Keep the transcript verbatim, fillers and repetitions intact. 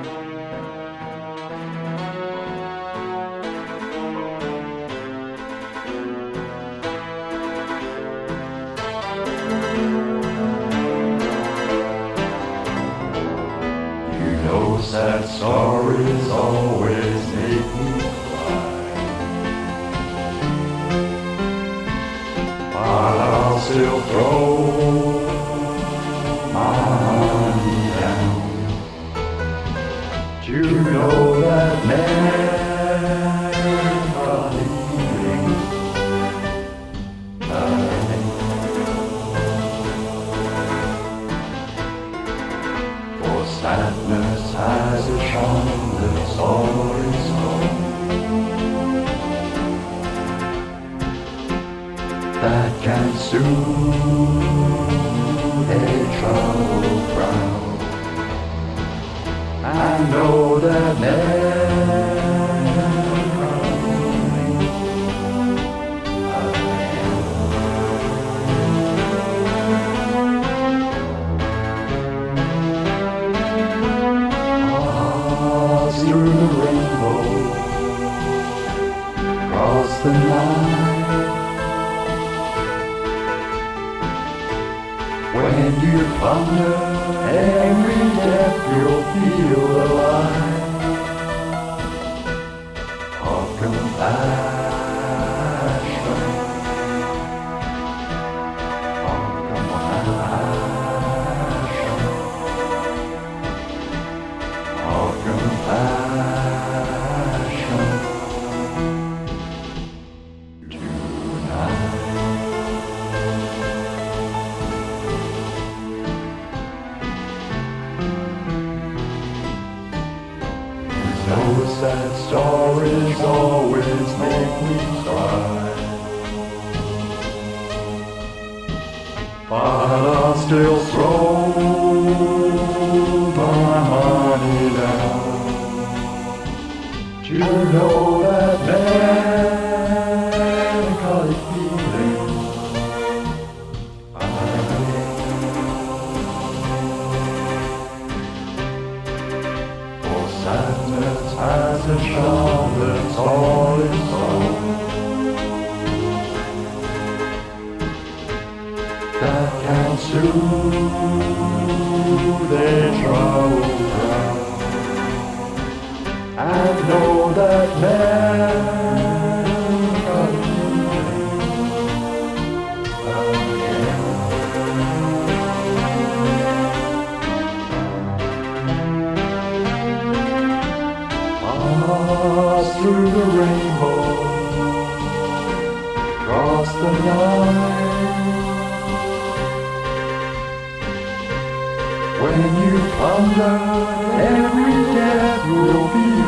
Sad stories always make me cry, but I'll still throw my money down. Do you know that melancholy feeling? For sadness has a charm that's all its own, that can soothe a troubled brow. I know that melancholy through the rainbow, across the night. When you ponder every step, you'll feel alive of compassion, of compassion, of compassion. Those sad stories always make me cry, but I'll still throw my money down. Do you know that melancholy feeling? For sadness has a charm that's all its own, that can soothe a troubled brow. I know that melancholy feeling again. Through the rainbow, across the night. When you ponder, every step will be